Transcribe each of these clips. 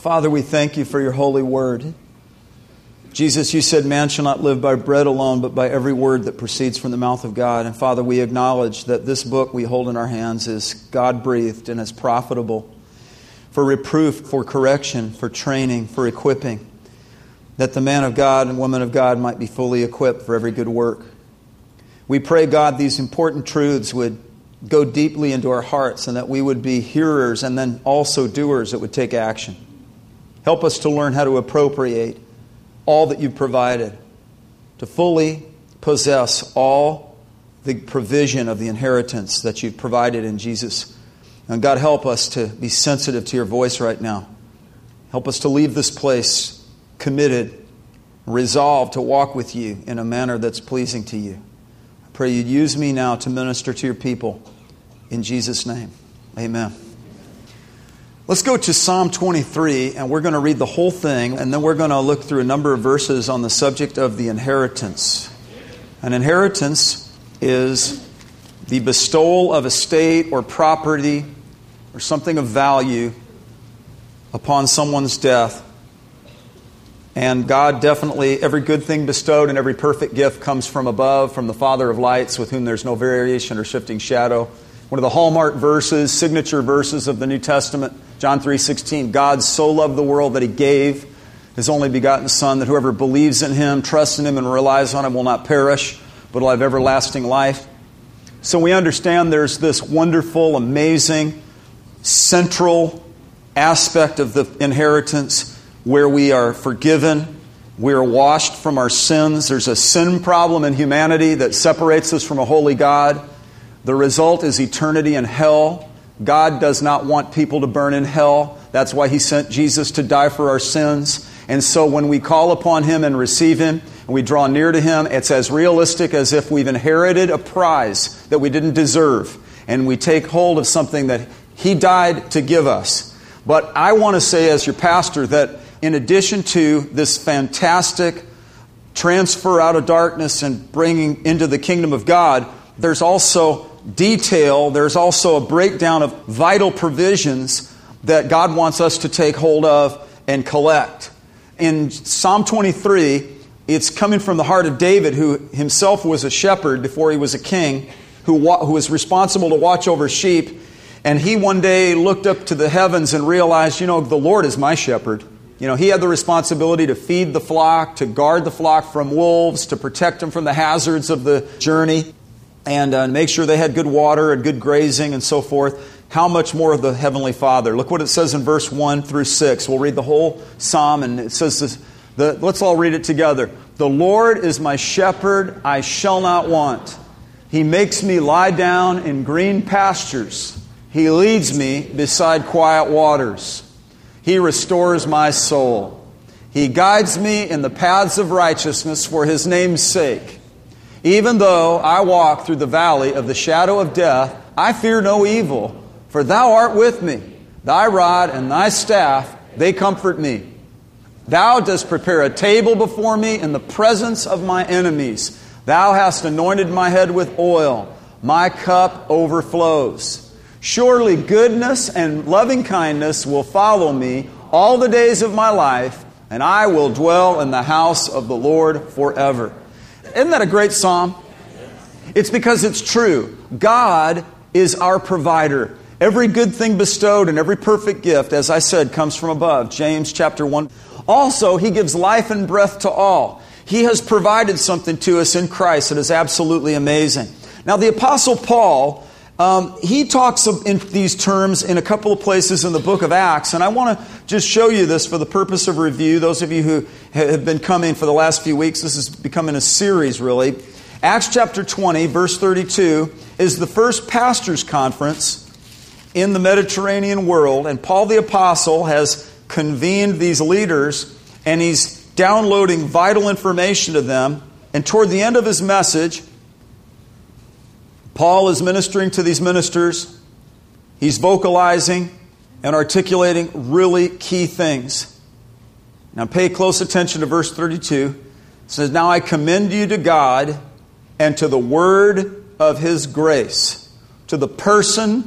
Father, we thank you for your holy word. Jesus, you said man shall not live by bread alone, but by every word that proceeds from the mouth of God. And Father, we acknowledge that this book we hold in our hands is God-breathed and is profitable for reproof, for correction, for training, for equipping, that the man of God and woman of God might be fully equipped for every good work. We pray, God, these important truths would go deeply into our hearts and that we would be hearers and then also doers that would take action. Help us to learn how to appropriate all that you've provided, to fully possess all the provision of the inheritance that you've provided in Jesus. And God, help us to be sensitive to your voice right now. Help us to leave this place committed, resolved to walk with you in a manner that's pleasing to you. I pray you'd use me now to minister to your people. In Jesus' name, amen. Let's go to Psalm 23, and we're going to read the whole thing, and then we're going to look through a number of verses on the subject of the inheritance. An inheritance is the bestowal of estate or property or something of value upon someone's death. And God definitely, every good thing bestowed and every perfect gift comes from above, from the Father of lights, with whom there's no variation or shifting shadow. One of the hallmark verses, signature verses of the New Testament, John 3:16, God so loved the world that He gave His only begotten Son, that whoever believes in Him, trusts in Him, and relies on Him will not perish, but will have everlasting life. So we understand there's this wonderful, amazing, central aspect of the inheritance where we are forgiven, we are washed from our sins. There's a sin problem in humanity that separates us from a holy God. The result is eternity in hell. God does not want people to burn in hell. That's why He sent Jesus to die for our sins. And so when we call upon Him and receive Him, and we draw near to Him, it's as realistic as if we've inherited a prize that we didn't deserve. And we take hold of something that He died to give us. But I want to say as your pastor that in addition to this fantastic transfer out of darkness and bringing into the kingdom of God, there's also detail, there's also a breakdown of vital provisions that God wants us to take hold of and collect. In Psalm 23, it's coming from the heart of David, who himself was a shepherd before he was a king, who was responsible to watch over sheep. And he one day looked up to the heavens and realized, the Lord is my shepherd. He had the responsibility to feed the flock, to guard the flock from wolves, to protect them from the hazards of the journey, and make sure they had good water and good grazing and so forth. How much more of the Heavenly Father? Look what it says in verse 1 through 6. We'll read the whole psalm, and it says this. Let's all read it together. The Lord is my shepherd, I shall not want. He makes me lie down in green pastures. He leads me beside quiet waters. He restores my soul. He guides me in the paths of righteousness for His name's sake. Even though I walk through the valley of the shadow of death, I fear no evil, for Thou art with me. Thy rod and Thy staff, they comfort me. Thou dost prepare a table before me in the presence of my enemies. Thou hast anointed my head with oil. My cup overflows. Surely goodness and loving kindness will follow me all the days of my life, and I will dwell in the house of the Lord forever. Isn't that a great psalm? It's because it's true. God is our provider. Every good thing bestowed and every perfect gift, as I said, comes from above. James chapter 1. Also, He gives life and breath to all. He has provided something to us in Christ that is absolutely amazing. Now, the Apostle Paul, he talks in these terms in a couple of places in the book of Acts, and I want to just show you this for the purpose of review. Those of you who have been coming for the last few weeks, this is becoming a series, really. Acts chapter 20, verse 32, is the first pastors' conference in the Mediterranean world, and Paul the Apostle has convened these leaders, and he's downloading vital information to them, and toward the end of his message, Paul is ministering to these ministers. He's vocalizing and articulating really key things. Now pay close attention to verse 32. It says, "Now I commend you to God and to the word of His grace, to the person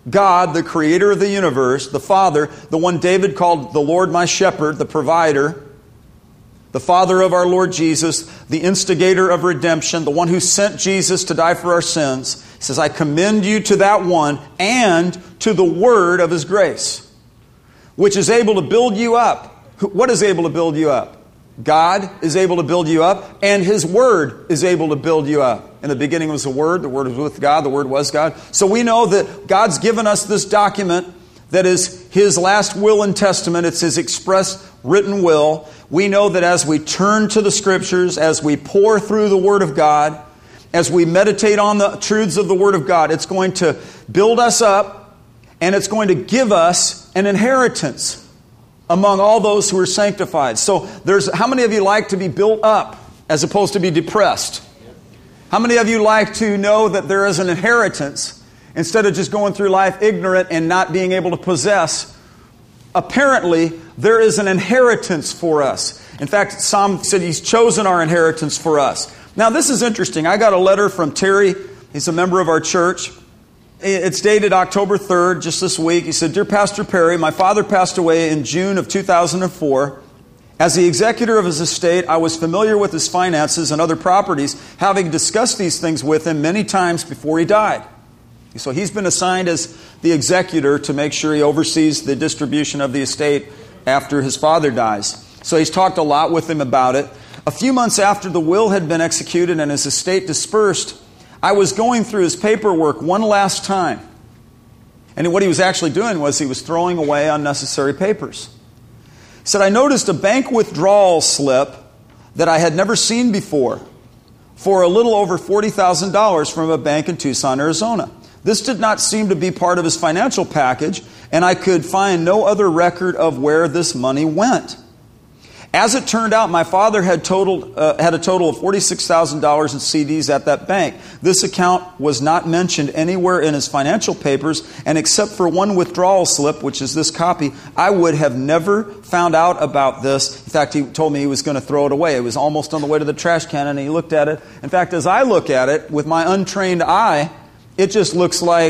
God, the creator of the universe, the Father, the one David called the Lord my shepherd, the provider, the Father of our Lord Jesus, the instigator of redemption, the one who sent Jesus to die for our sins. He says, I commend you to that one and to the word of His grace, which is able to build you up. What is able to build you up? God is able to build you up, and His Word is able to build you up. In the beginning was the Word was with God, the Word was God. So we know that God's given us this document that is His last will and testament. It's His express written will. We know that as we turn to the Scriptures, as we pore through the Word of God, as we meditate on the truths of the Word of God, it's going to build us up, and it's going to give us an inheritance among all those who are sanctified. So how many of you like to be built up as opposed to be depressed? How many of you like to know that there is an inheritance instead of just going through life ignorant and not being able to possess? Apparently, there is an inheritance for us. In fact, Psalm said He's chosen our inheritance for us. Now, this is interesting. I got a letter from Terry. He's a member of our church. It's dated October 3rd, just this week. He said, Dear Pastor Perry, my father passed away in June of 2004. As the executor of his estate, I was familiar with his finances and other properties, having discussed these things with him many times before he died. So he's been assigned as the executor to make sure he oversees the distribution of the estate after his father dies. So he's talked a lot with him about it. A few months after the will had been executed and his estate dispersed, I was going through his paperwork one last time. And what he was actually doing was he was throwing away unnecessary papers. He said, I noticed a bank withdrawal slip that I had never seen before for a little over $40,000 from a bank in Tucson, Arizona. This did not seem to be part of his financial package, and I could find no other record of where this money went. As it turned out, my father had a total of $46,000 in CDs at that bank. This account was not mentioned anywhere in his financial papers, and except for one withdrawal slip, which is this copy, I would have never found out about this. In fact, he told me he was going to throw it away. It was almost on the way to the trash can, and he looked at it. In fact, as I look at it with my untrained eye, it just looks like,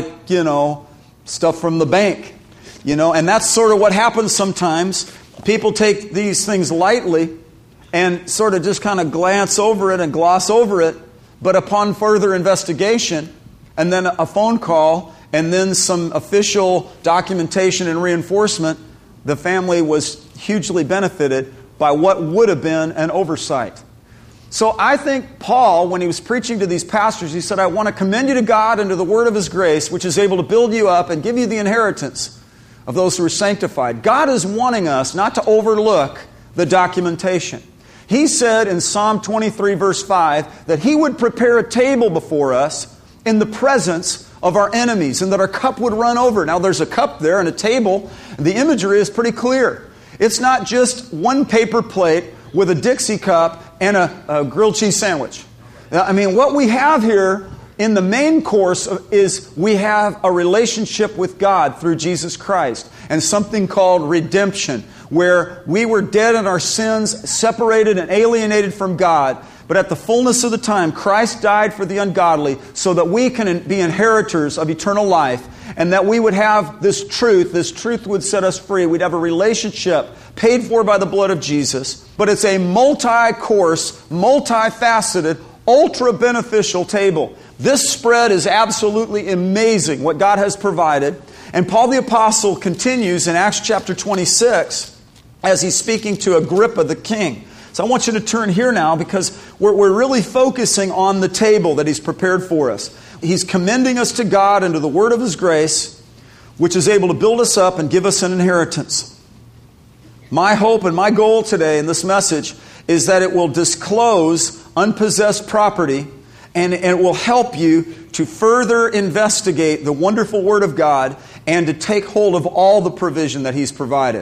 stuff from the bank. And that's sort of what happens sometimes. People take these things lightly and sort of just kind of glance over it and gloss over it. But upon further investigation, and then a phone call, and then some official documentation and reinforcement, the family was hugely benefited by what would have been an oversight. So I think Paul, when he was preaching to these pastors, he said, I want to commend you to God and to the word of His grace, which is able to build you up and give you the inheritance of those who are sanctified. God is wanting us not to overlook the documentation. He said in Psalm 23, verse 5, that He would prepare a table before us in the presence of our enemies, and that our cup would run over. Now, there's a cup there and a table, and the imagery is pretty clear. It's not just one paper plate with a Dixie cup and a grilled cheese sandwich. What we have here in the main course is we have a relationship with God through Jesus Christ, and something called redemption, where we were dead in our sins, separated and alienated from God. But at the fullness of the time, Christ died for the ungodly so that we can be inheritors of eternal life, and that we would have this truth. This truth would set us free. We'd have a relationship paid for by the blood of Jesus. But it's a multi-course, multifaceted, ultra-beneficial table. This spread is absolutely amazing, what God has provided. And Paul the Apostle continues in Acts chapter 26 as he's speaking to Agrippa the king. So I want you to turn here now, because we're really focusing on the table that He's prepared for us. He's commending us to God and to the word of His grace, which is able to build us up and give us an inheritance. My hope and my goal today in this message is that it will disclose unpossessed property, and it will help you to further investigate the wonderful Word of God and to take hold of all the provision that He's provided.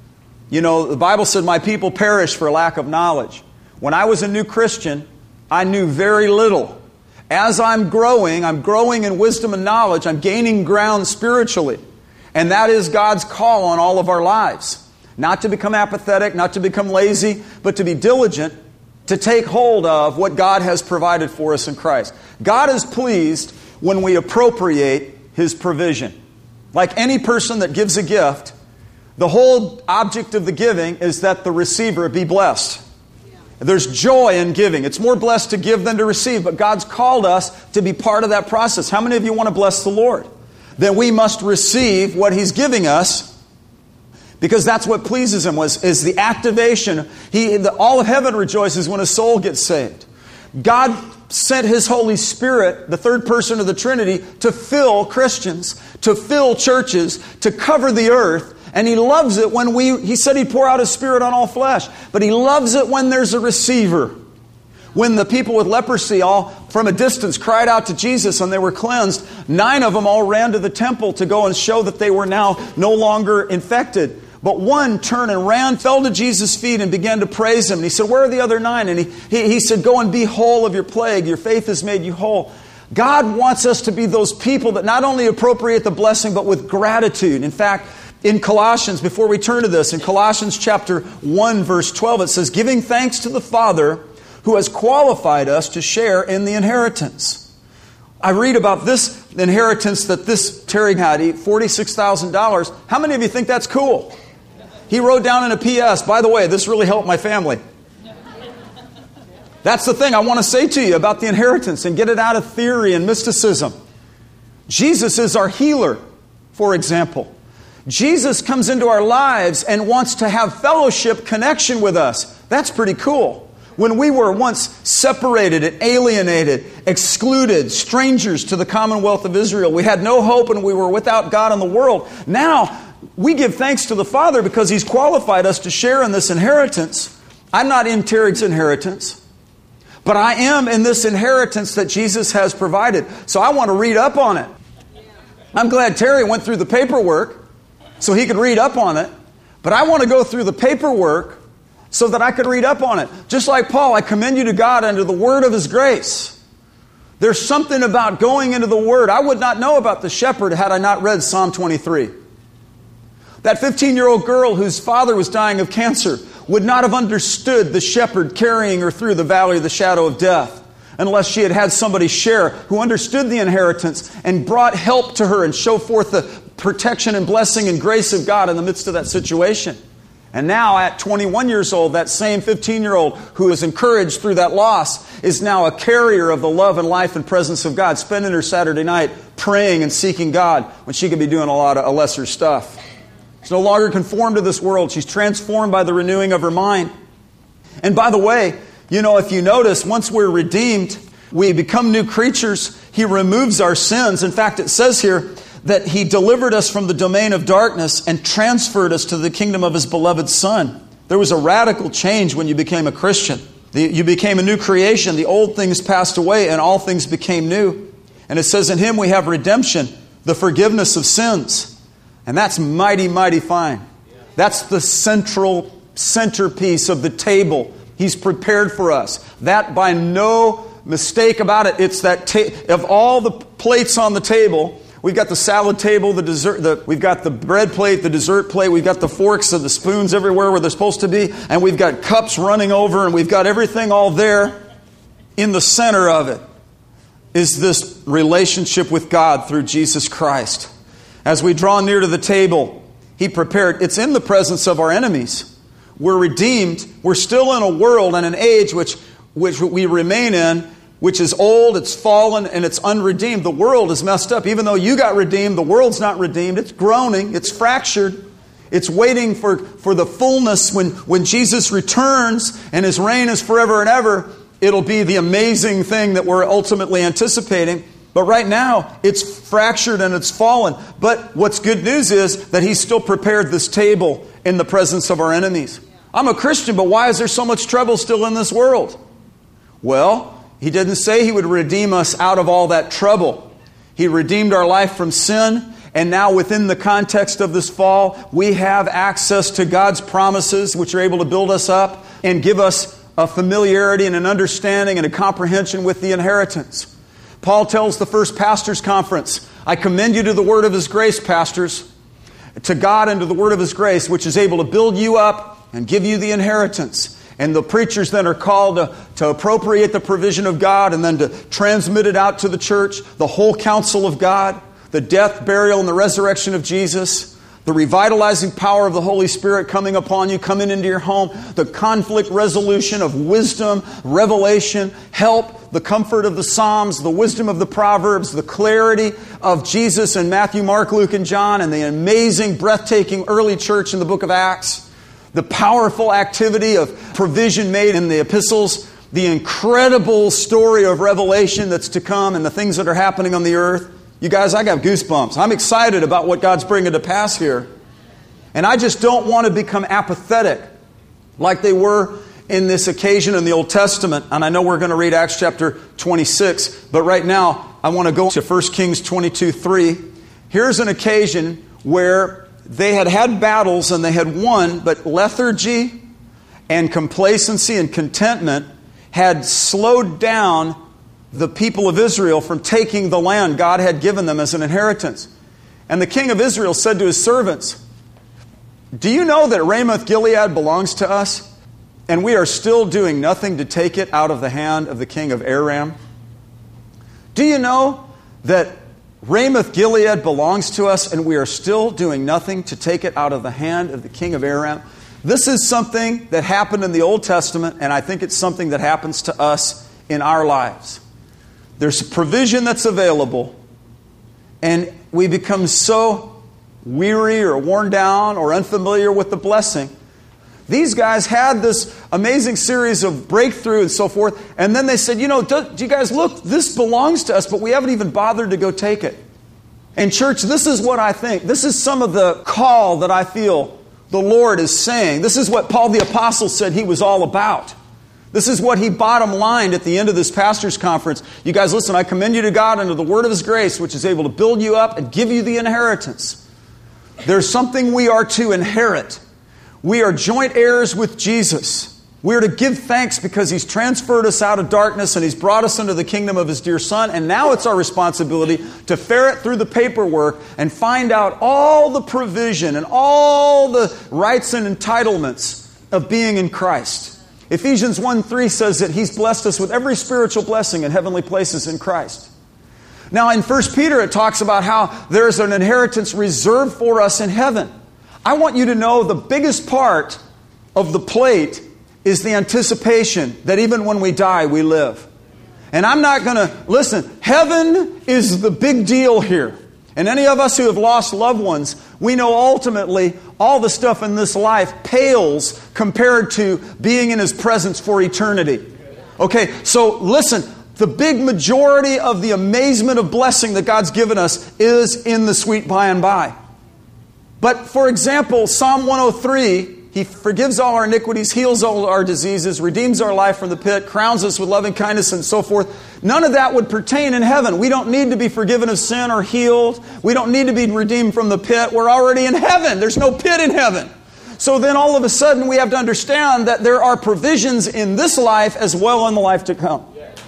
The Bible said, my people perish for lack of knowledge. When I was a new Christian, I knew very little. As I'm growing in wisdom and knowledge. I'm gaining ground spiritually. And that is God's call on all of our lives. Not to become apathetic, not to become lazy, but to be diligent, to take hold of what God has provided for us in Christ. God is pleased when we appropriate His provision. Like any person that gives a gift, the whole object of the giving is that the receiver be blessed. There's joy in giving. It's more blessed to give than to receive, but God's called us to be part of that process. How many of you want to bless the Lord? Then we must receive what He's giving us, because that's what pleases Him, is the activation. All of heaven rejoices when a soul gets saved. God sent His Holy Spirit, the third person of the Trinity, to fill Christians, to fill churches, to cover the earth. And He loves it when He said He'd pour out His Spirit on all flesh. But He loves it when there's a receiver. When the people with leprosy all from a distance cried out to Jesus and they were cleansed, 9 of them all ran to the temple to go and show that they were now no longer infected. But one turned and ran, fell to Jesus' feet and began to praise Him. And he said, where are the other 9? And he said, go and be whole of your plague. Your faith has made you whole. God wants us to be those people that not only appropriate the blessing, but with gratitude. In fact, in Colossians, before we turn to this, in Colossians chapter 1, verse 12, it says, giving thanks to the Father who has qualified us to share in the inheritance. I read about this inheritance that this Terry had, $46,000. How many of you think that's cool? He wrote down in a PS, by the way, this really helped my family. That's the thing I want to say to you about the inheritance and get it out of theory and mysticism. Jesus is our healer, for example. Jesus comes into our lives and wants to have fellowship, connection with us. That's pretty cool. When we were once separated and alienated, excluded, strangers to the commonwealth of Israel, we had no hope and we were without God in the world. Now, we give thanks to the Father because He's qualified us to share in this inheritance. I'm not in Terry's inheritance, but I am in this inheritance that Jesus has provided. So I want to read up on it. I'm glad Terry went through the paperwork so he could read up on it, but I want to go through the paperwork so that I could read up on it. Just like Paul, I commend you to God under the word of His grace. There's something about going into the Word. I would not know about the shepherd had I not read Psalm 23. That 15-year-old girl whose father was dying of cancer would not have understood the shepherd carrying her through the valley of the shadow of death unless she had had somebody share who understood the inheritance and brought help to her and show forth the protection and blessing and grace of God in the midst of that situation. And now at 21 years old, that same 15-year-old who was encouraged through that loss is now a carrier of the love and life and presence of God, spending her Saturday night praying and seeking God when she could be doing a lot of lesser stuff. She's no longer conformed to this world. She's transformed by the renewing of her mind. And by the way, if you notice, once we're redeemed, we become new creatures. He removes our sins. In fact, it says here that He delivered us from the domain of darkness and transferred us to the kingdom of His beloved Son. There was a radical change when you became a Christian. You became a new creation. The old things passed away and all things became new. And it says in Him we have redemption, the forgiveness of sins. And that's mighty, mighty fine. That's the centerpiece of the table He's prepared for us. That, by no mistake about it, it's that of all the plates on the table, we've got the salad table, the dessert, we've got the bread plate, the dessert plate, we've got the forks and the spoons everywhere where they're supposed to be, and we've got cups running over, and we've got everything all there. In the center of it is this relationship with God through Jesus Christ. As we draw near to the table, He prepared. It's in the presence of our enemies. We're redeemed. We're still in a world and an age which we remain in, which is old, it's fallen, and it's unredeemed. The world is messed up. Even though you got redeemed, the world's not redeemed. It's groaning. It's fractured. It's waiting for the fullness when Jesus returns and His reign is forever and ever. It'll be the amazing thing that we're ultimately anticipating. But right now, it's fractured and it's fallen. But what's good news is that He's still prepared this table in the presence of our enemies. I'm a Christian, but why is there so much trouble still in this world? Well, He didn't say He would redeem us out of all that trouble. He redeemed our life from sin. And now within the context of this fall, we have access to God's promises, which are able to build us up and give us a familiarity and an understanding and a comprehension with the inheritance. Paul tells the first pastors' conference, I commend you to the word of His grace, pastors, to God and to the word of His grace, which is able to build you up and give you the inheritance. And the preachers then are called to appropriate the provision of God and then to transmit it out to the church, the whole counsel of God. the death, burial, and the resurrection of Jesus, the revitalizing power of the Holy Spirit coming upon you, coming into your home, the conflict resolution of wisdom, revelation, help, the comfort of the Psalms, the wisdom of the Proverbs, the clarity of Jesus in Matthew, Mark, Luke, and John, and the amazing, breathtaking early church in the book of Acts, the powerful activity of provision made in the epistles, the incredible story of Revelation that's to come, and the things that are happening on the earth. You guys, I got goosebumps. I'm excited about what God's bringing to pass here. And I just don't want to become apathetic like they were in this occasion in the Old Testament. And I know we're going to read Acts chapter 26, but right now I want to go to 1 Kings 22:3. Here's an occasion where they had battles and they had won, but lethargy and complacency and contentment had slowed down the people of Israel from taking the land God had given them as an inheritance. And the king of Israel said to his servants, "Do you know that Ramoth Gilead belongs to us, and we are still doing nothing to take it out of the hand of the king of Aram? Do you know that Ramoth Gilead belongs to us, and we are still doing nothing to take it out of the hand of the king of Aram?" This is something that happened in the Old Testament, and I think it's something that happens to us in our lives. There's provision that's available, and we become so weary or worn down or unfamiliar with the blessing. These guys had this amazing series of breakthrough and so forth, and then they said, do you guys look, this belongs to us, but we haven't even bothered to go take it. And church, this is what I think. This is some of the call that I feel the Lord is saying. This is what Paul the Apostle said he was all about. This is what he bottom lined at the end of this pastor's conference. You guys, listen, I commend you to God under the word of His grace, which is able to build you up and give you the inheritance. There's something we are to inherit. We are joint heirs with Jesus. We are to give thanks because He's transferred us out of darkness and He's brought us into the kingdom of His dear Son. And now it's our responsibility to ferret through the paperwork and find out all the provision and all the rights and entitlements of being in Christ. Ephesians 1:3 says that He's blessed us with every spiritual blessing in heavenly places in Christ. Now in 1 Peter it talks about how there's an inheritance reserved for us in heaven. I want you to know the biggest part of the plate is the anticipation that even when we die, we live. And I'm not going to, listen, heaven is the big deal here. And any of us who have lost loved ones, we know ultimately all the stuff in this life pales compared to being in His presence for eternity. Okay, so listen, the big majority of the amazement of blessing that God's given us is in the sweet by and by. But for example, Psalm 103, He forgives all our iniquities, heals all our diseases, redeems our life from the pit, crowns us with loving kindness and so forth. None of that would pertain in heaven. We don't need to be forgiven of sin or healed. We don't need to be redeemed from the pit. We're already in heaven. There's no pit in heaven. So then all of a sudden we have to understand that there are provisions in this life as well in the life to come.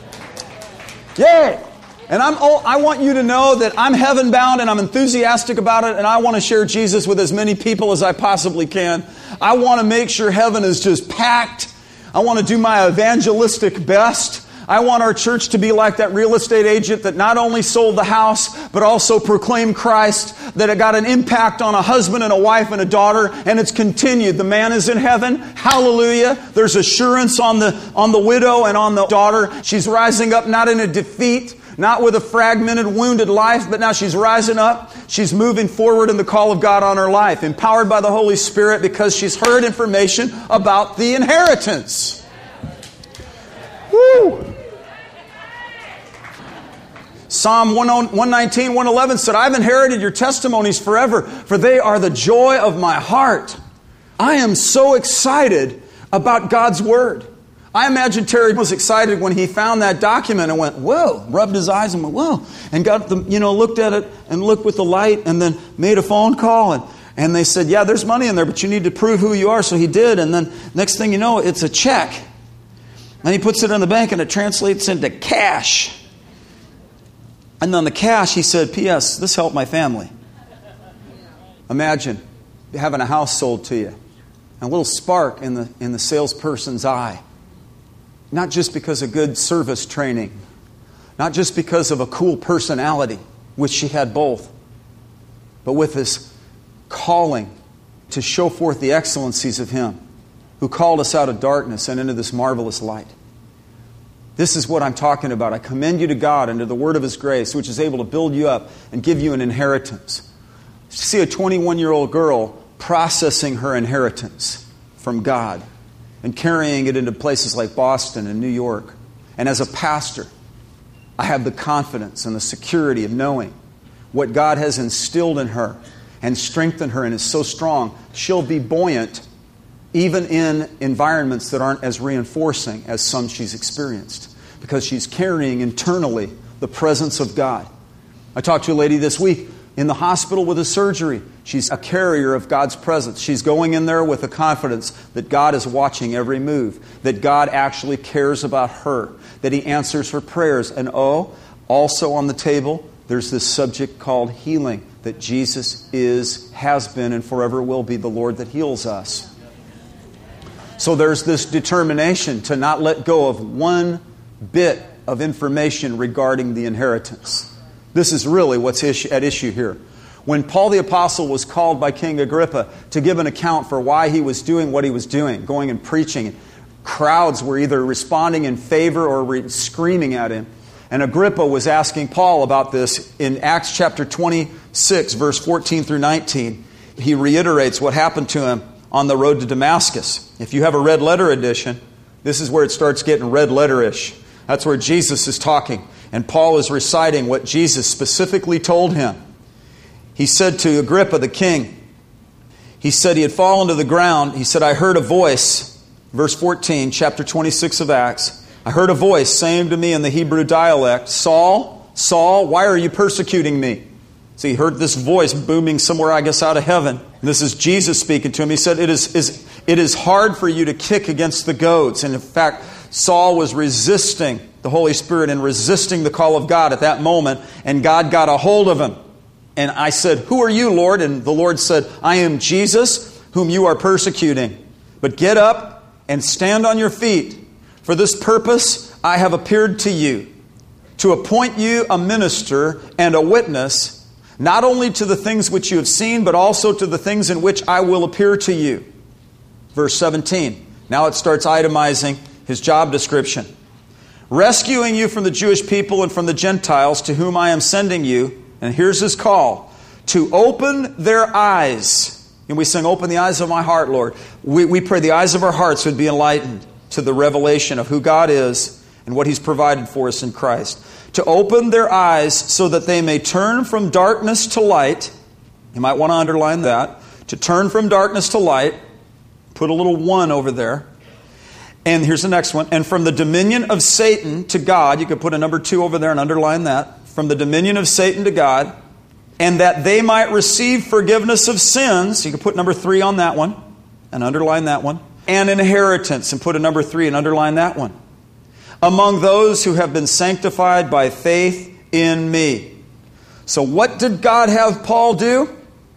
Yay! And I want you to know that I'm heaven bound and I'm enthusiastic about it, and I want to share Jesus with as many people as I possibly can. I want to make sure heaven is just packed. I want to do my evangelistic best. I want our church to be like that real estate agent that not only sold the house, but also proclaimed Christ, that it got an impact on a husband and a wife and a daughter, and it's continued. The man is in heaven. Hallelujah. There's assurance on the widow and on the daughter. She's rising up not in a defeat, not with a fragmented, wounded life, but now she's rising up. She's moving forward in the call of God on her life, empowered by the Holy Spirit because she's heard information about the inheritance. Woo! Psalm 119, 111 said, I've inherited your testimonies forever, for they are the joy of my heart. I am so excited about God's Word. I imagine Terry was excited when he found that document and went, whoa, rubbed his eyes and went, whoa, and got the, looked at it and looked with the light and then made a phone call and they said, yeah, there's money in there, but you need to prove who you are. So he did. And then next thing you know, it's a check. And he puts it in the bank and it translates into cash. And on the cash, he said, P.S., this helped my family. Imagine having a house sold to you and a little spark in the salesperson's eye. Not just because of good service training. Not just because of a cool personality, which she had both. but with this calling to show forth the excellencies of Him who called us out of darkness and into this marvelous light. This is what I'm talking about. I commend you to God and to the word of His grace, which is able to build you up and give you an inheritance. See a 21-year-old girl processing her inheritance from God and carrying it into places like Boston and New York. And as a pastor, I have the confidence and the security of knowing what God has instilled in her and strengthened her and is so strong, she'll be buoyant even in environments that aren't as reinforcing as some she's experienced, because she's carrying internally the presence of God. I talked to a lady this week in the hospital with a surgery. She's a carrier of God's presence. She's going in there with a confidence that God is watching every move, that God actually cares about her, that He answers her prayers. And also on the table, there's this subject called healing, that Jesus has been, and forever will be the Lord that heals us. So there's this determination to not let go of one bit of information regarding the inheritance. This is really what's at issue here. When Paul the Apostle was called by King Agrippa to give an account for why he was doing what he was doing, going and preaching, crowds were either responding in favor or screaming at him. And Agrippa was asking Paul about this in Acts chapter 26, verse 14 through 19. He reiterates what happened to him on the road to Damascus. If you have a red letter edition, this is where it starts getting red letter-ish. That's where Jesus is talking. And Paul is reciting what Jesus specifically told him. He said to Agrippa the king, he said he had fallen to the ground. He said, I heard a voice, verse 14, chapter 26 of Acts. I heard a voice saying to me in the Hebrew dialect, Saul, Saul, why are you persecuting me? So he heard this voice booming somewhere, I guess, out of heaven. And this is Jesus speaking to him. He said, it is hard for you to kick against the goads. And in fact, Saul was resisting the Holy Spirit and resisting the call of God at that moment. And God got a hold of him. And I said, who are you, Lord? And the Lord said, I am Jesus, whom you are persecuting. But get up and stand on your feet. For this purpose I have appeared to you, to appoint you a minister and a witness, not only to the things which you have seen, but also to the things in which I will appear to you. Verse 17. Now it starts itemizing his job description. Rescuing you from the Jewish people and from the Gentiles to whom I am sending you. And here's his call. To open their eyes. And we sing, open the eyes of my heart, Lord. We pray the eyes of our hearts would be enlightened to the revelation of who God is and what He's provided for us in Christ. To open their eyes so that they may turn from darkness to light. You might want to underline that. To turn from darkness to light. Put a little 1 over there. And here's the next one. And from the dominion of Satan to God. You could put a number 2 over there and underline that. From the dominion of Satan to God. And that they might receive forgiveness of sins. You could put number 3 on that one. And underline that one. And inheritance. And put a number 3 and underline that one. Among those who have been sanctified by faith in me. So what did God have Paul do?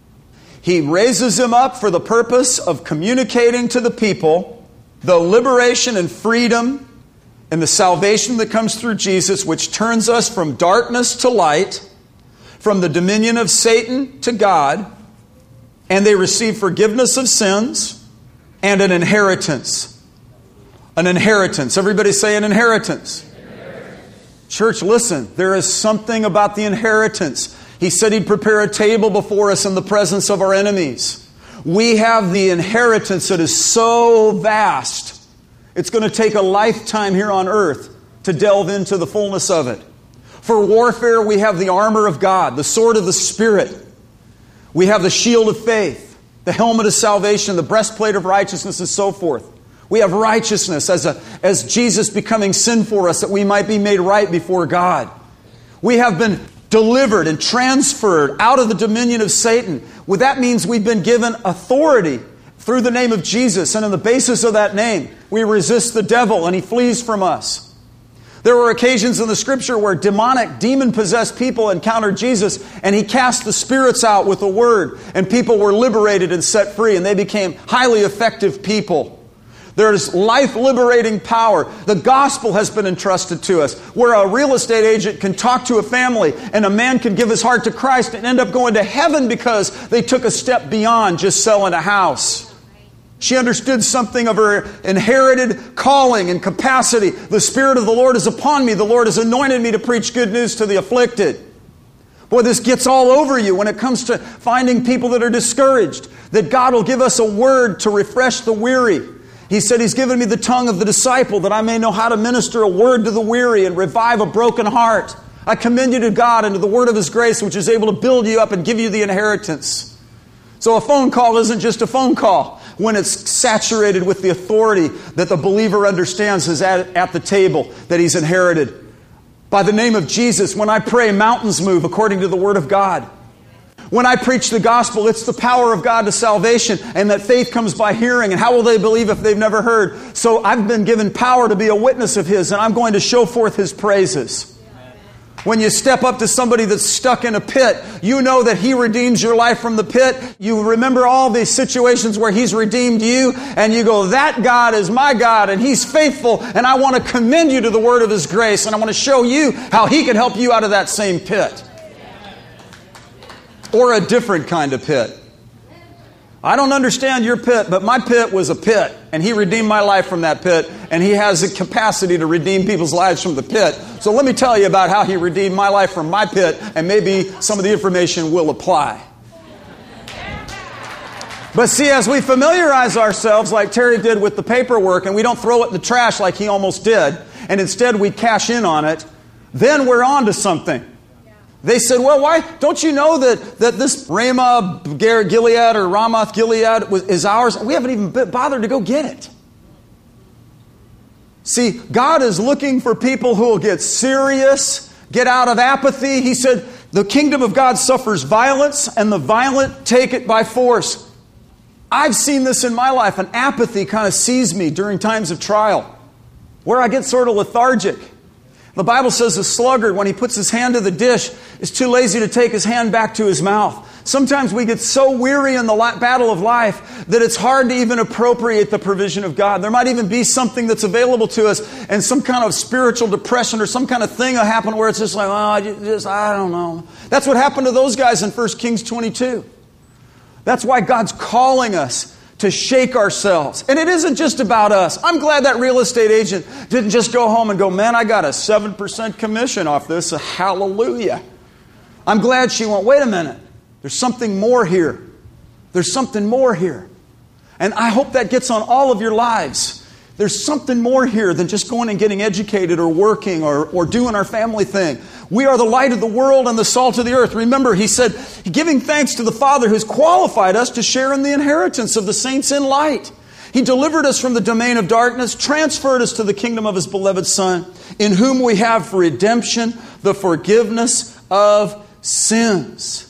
He raises him up for the purpose of communicating to the people the liberation and freedom and the salvation that comes through Jesus, which turns us from darkness to light, from the dominion of Satan to God, and they receive forgiveness of sins and an inheritance. An inheritance. Everybody say an inheritance. Church, listen, there is something about the inheritance. He said He'd prepare a table before us in the presence of our enemies. We have the inheritance that is so vast. It's going to take a lifetime here on earth to delve into the fullness of it. For warfare, we have the armor of God, the sword of the Spirit. We have the shield of faith, the helmet of salvation, the breastplate of righteousness, and so forth. We have righteousness as Jesus becoming sin for us that we might be made right before God. We have been delivered and transferred out of the dominion of Satan. Well, that means we've been given authority through the name of Jesus. And on the basis of that name, we resist the devil and he flees from us. There were occasions in the Scripture where demon-possessed people encountered Jesus and He cast the spirits out with a word. And people were liberated and set free and they became highly effective people. There's life-liberating power. The gospel has been entrusted to us, where a real estate agent can talk to a family and a man can give his heart to Christ and end up going to heaven because they took a step beyond just selling a house. She understood something of her inherited calling and capacity. The Spirit of the Lord is upon me. The Lord has anointed me to preach good news to the afflicted. Boy, this gets all over you when it comes to finding people that are discouraged. That God will give us a word to refresh the weary. He said He's given me the tongue of the disciple that I may know how to minister a word to the weary and revive a broken heart. I commend you to God and to the word of His grace, which is able to build you up and give you the inheritance. So a phone call isn't just a phone call when it's saturated with the authority that the believer understands is at the table that he's inherited. By the name of Jesus, when I pray, mountains move according to the Word of God. When I preach the gospel, it's the power of God to salvation, and that faith comes by hearing. And how will they believe if they've never heard? So I've been given power to be a witness of His, and I'm going to show forth His praises. When you step up to somebody that's stuck in a pit, you know that He redeems your life from the pit. You remember all these situations where He's redeemed you, and you go, that God is my God, and He's faithful, and I want to commend you to the word of His grace, and I want to show you how He can help you out of that same pit. Or a different kind of pit. I don't understand your pit, but my pit was a pit, and He redeemed my life from that pit, and He has the capacity to redeem people's lives from the pit. So let me tell you about how He redeemed my life from my pit, and maybe some of the information will apply. But see, as we familiarize ourselves like Terry did with the paperwork, and we don't throw it in the trash like he almost did, and instead we cash in on it, then we're on to something. They said, well, why don't you know that this Ramah Gilead or Ramoth Gilead is ours? We haven't even bothered to go get it. See, God is looking for people who will get serious, get out of apathy. He said, the kingdom of God suffers violence, and the violent take it by force. I've seen this in my life. An apathy kind of sees me during times of trial, where I get sort of lethargic. The Bible says a sluggard, when he puts his hand to the dish, is too lazy to take his hand back to his mouth. Sometimes we get so weary in the battle of life that it's hard to even appropriate the provision of God. There might even be something that's available to us, and some kind of spiritual depression or some kind of thing will happen where it's just like, I don't know. That's what happened to those guys in 1 Kings 22. That's why God's calling us to shake ourselves. And it isn't just about us. I'm glad that real estate agent didn't just go home and go, man, I got a 7% commission off this. Hallelujah. I'm glad she went, wait a minute. There's something more here. There's something more here. And I hope that gets on all of your lives. There's something more here than just going and getting educated or working or doing our family thing. We are the light of the world and the salt of the earth. Remember, He said, giving thanks to the Father who's qualified us to share in the inheritance of the saints in light. He delivered us from the domain of darkness, transferred us to the kingdom of His beloved Son, in whom we have for redemption the forgiveness of sins.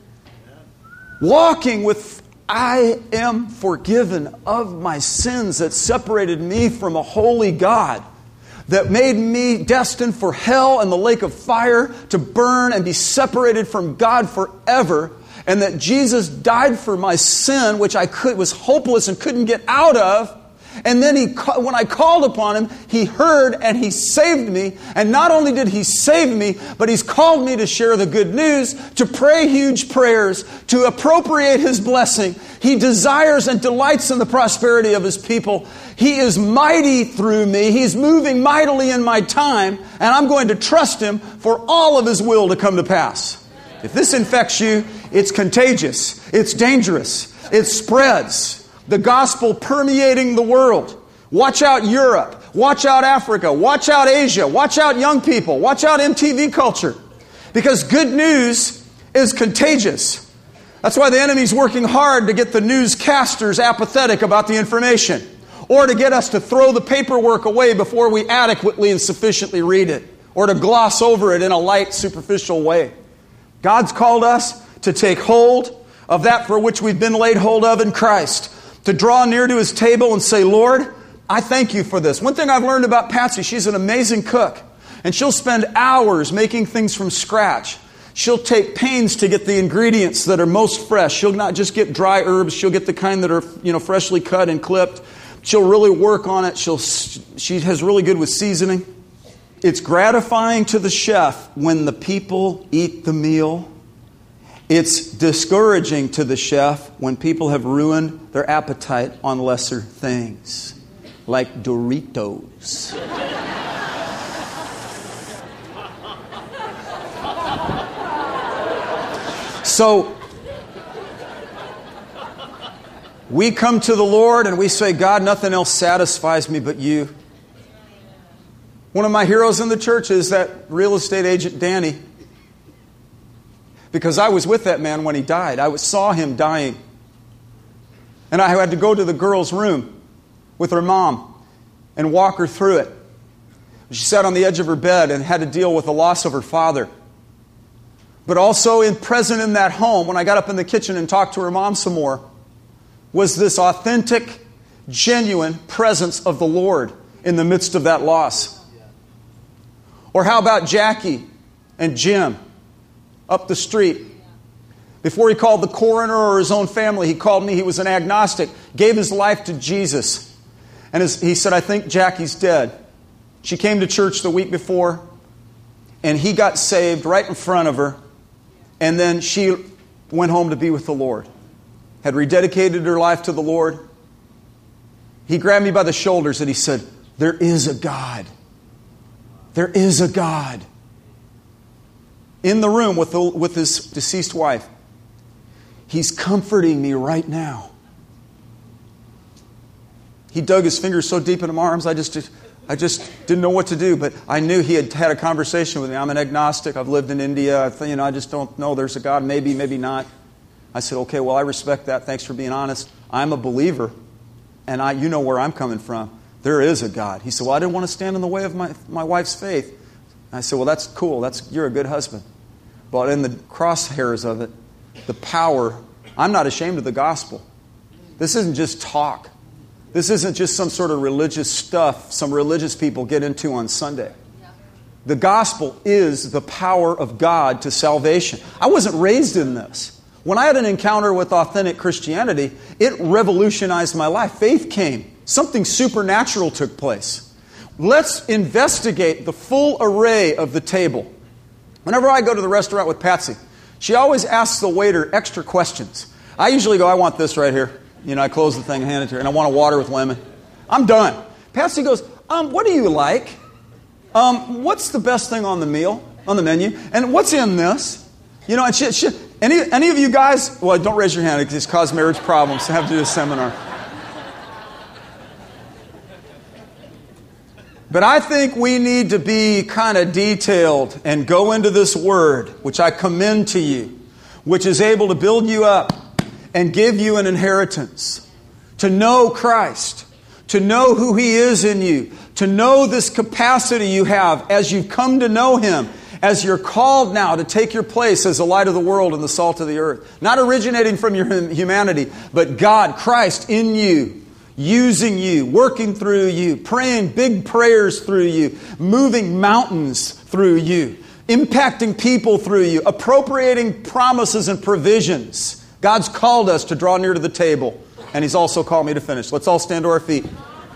Walking with I am forgiven of my sins that separated me from a holy God, that made me destined for hell and the lake of fire to burn and be separated from God forever, and that Jesus died for my sin, which I was hopeless and couldn't get out of. And then when I called upon Him, He heard and He saved me. And not only did He save me, but He's called me to share the good news, to pray huge prayers, to appropriate His blessing. He desires and delights in the prosperity of His people. He is mighty through me. He's moving mightily in my time, and I'm going to trust Him for all of His will to come to pass. If this infects you, it's contagious. It's dangerous. It spreads. The gospel permeating the world. Watch out Europe. Watch out Africa. Watch out Asia. Watch out young people. Watch out MTV culture. Because good news is contagious. That's why the enemy's working hard to get the newscasters apathetic about the information, or to get us to throw the paperwork away before we adequately and sufficiently read it, or to gloss over it in a light, superficial way. God's called us to take hold of that for which we've been laid hold of in Christ, to draw near to His table and say, Lord, I thank You for this. One thing I've learned about Patsy, she's an amazing cook, and she'll spend hours making things from scratch. She'll take pains to get the ingredients that are most fresh. She'll not just get dry herbs. She'll get the kind that are, freshly cut and clipped. She'll really work on it. She has really good with seasoning. It's gratifying to the chef when the people eat the meal. It's discouraging to the chef when people have ruined their appetite on lesser things, like Doritos. So, we come to the Lord and we say, God, nothing else satisfies me but you. One of my heroes in the church is that real estate agent, Danny. Because I was with that man when he died. I saw him dying. And I had to go to the girl's room with her mom and walk her through it. She sat on the edge of her bed and had to deal with the loss of her father. But also present in that home, when I got up in the kitchen and talked to her mom some more, was this authentic, genuine presence of the Lord in the midst of that loss. Or how about Jackie and Jim up the street? Before he called the coroner or his own family, he called me. He was an agnostic, gave his life to Jesus. And he said, I think Jackie's dead. She came to church the week before, and he got saved right in front of her. And then she went home to be with the Lord. Had rededicated her life to the Lord. He grabbed me by the shoulders and he said, there is a God. There is a God. In the room with his deceased wife. He's comforting me right now. He dug his fingers so deep into my arms, I just didn't know what to do. But I knew he had had a conversation with me. I'm an agnostic. I've lived in India. I just don't know. There's a God. Maybe, maybe not. I said, okay, well, I respect that. Thanks for being honest. I'm a believer, and you know where I'm coming from. There is a God. He said, well, I didn't want to stand in the way of my wife's faith. I said, well, that's cool. You're a good husband. But in the crosshairs of it, the power, I'm not ashamed of the gospel. This isn't just talk. This isn't just some sort of religious stuff some religious people get into on Sunday. The gospel is the power of God to salvation. I wasn't raised in this. When I had an encounter with authentic Christianity, it revolutionized my life. Faith came. Something supernatural took place. Let's investigate the full array of the table. Whenever I go to the restaurant with Patsy, she always asks the waiter extra questions. I usually go, I want this right here. I close the thing and hand it to her, and I want a water with lemon. I'm done. Patsy goes, what do you like? What's the best thing on the menu? And what's in this? And any of you guys, well, don't raise your hand because it's caused marriage problems to have to do a seminar. But I think we need to be kind of detailed and go into this word, which I commend to you, which is able to build you up and give you an inheritance. To know Christ, to know who He is in you, to know this capacity you have as you've come to know Him, as you're called now to take your place as the light of the world and the salt of the earth. Not originating from your humanity, but God, Christ in you, using you, working through you, praying big prayers through you, moving mountains through you, impacting people through you, appropriating promises and provisions. God's called us to draw near to the table, and He's also called me to finish. Let's all stand to our feet.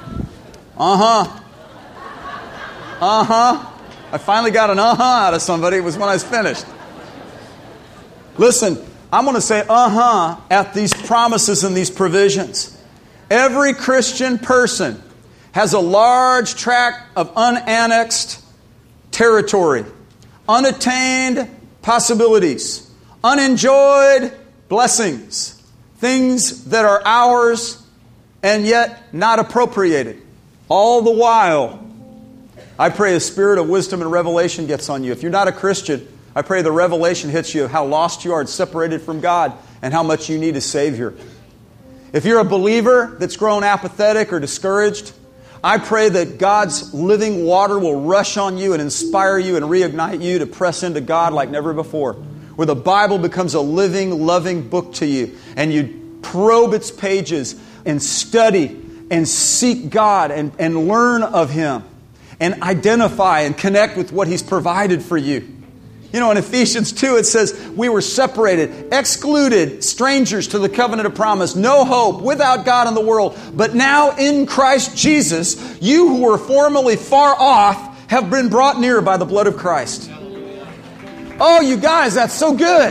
I finally got an out of somebody. It was when I was finished. Listen, I'm going to say at these promises and these provisions. Every Christian person has a large tract of unannexed territory, unattained possibilities, unenjoyed blessings, things that are ours and yet not appropriated. All the while, I pray a spirit of wisdom and revelation gets on you. If you're not a Christian, I pray the revelation hits you of how lost you are and separated from God and how much you need a Savior. If you're a believer that's grown apathetic or discouraged, I pray that God's living water will rush on you and inspire you and reignite you to press into God like never before. Where the Bible becomes a living, loving book to you. And you probe its pages and study and seek God and learn of Him. And identify and connect with what He's provided for you. You know, in Ephesians 2, it says, we were separated, excluded, strangers to the covenant of promise, no hope, without God in the world. But now in Christ Jesus, you who were formerly far off have been brought near by the blood of Christ. Oh, you guys, that's so good.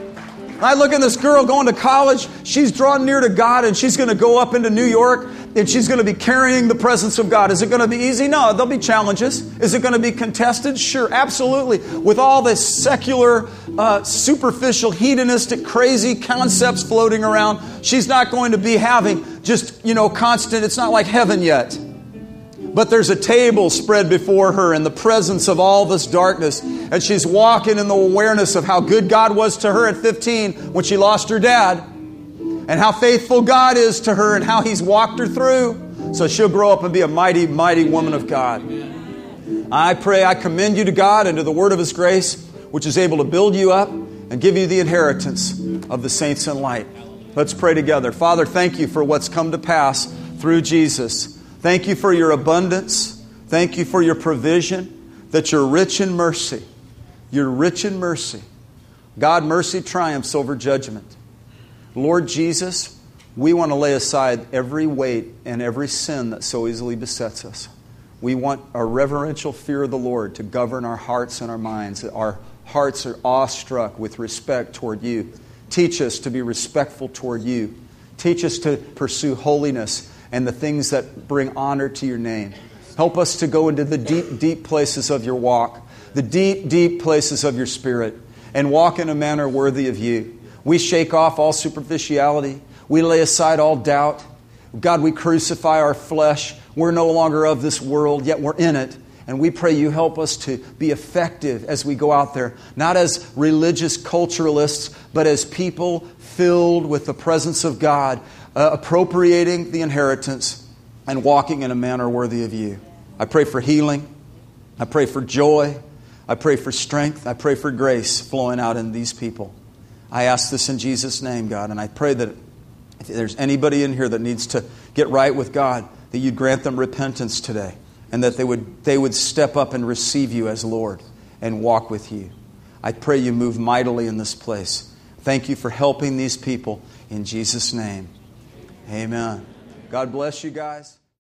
I look at this girl going to college. She's drawn near to God, and she's going to go up into New York, and she's going to be carrying the presence of God. Is it going to be easy? No, there'll be challenges. Is it going to be contested? Sure, absolutely. With all this secular, superficial, hedonistic, crazy concepts floating around, she's not going to be having just, constant, it's not like heaven yet. But there's a table spread before her in the presence of all this darkness. And she's walking in the awareness of how good God was to her at 15 when she lost her dad. And how faithful God is to her and how He's walked her through. So she'll grow up and be a mighty, mighty woman of God. I pray, I commend you to God and to the word of His grace, which is able to build you up and give you the inheritance of the saints in light. Let's pray together. Father, thank you for what's come to pass through Jesus. Thank you for your abundance. Thank you for your provision, that you're rich in mercy. You're rich in mercy. God, mercy triumphs over judgment. Lord Jesus, we want to lay aside every weight and every sin that so easily besets us. We want a reverential fear of the Lord to govern our hearts and our minds. That our hearts are awestruck with respect toward you. Teach us to be respectful toward you. Teach us to pursue holiness and the things that bring honor to your name. Help us to go into the deep, deep places of your walk, the deep, deep places of your Spirit, and walk in a manner worthy of you. We shake off all superficiality. We lay aside all doubt. God, we crucify our flesh. We're no longer of this world, yet we're in it. And we pray you help us to be effective as we go out there, not as religious culturalists, but as people filled with the presence of God, appropriating the inheritance and walking in a manner worthy of you. I pray for healing. I pray for joy. I pray for strength. I pray for grace flowing out in these people. I ask this in Jesus' name, God, and I pray that if there's anybody in here that needs to get right with God, that you'd grant them repentance today, and that they would step up and receive you as Lord and walk with you. I pray you move mightily in this place. Thank you for helping these people in Jesus' name. Amen. God bless you guys.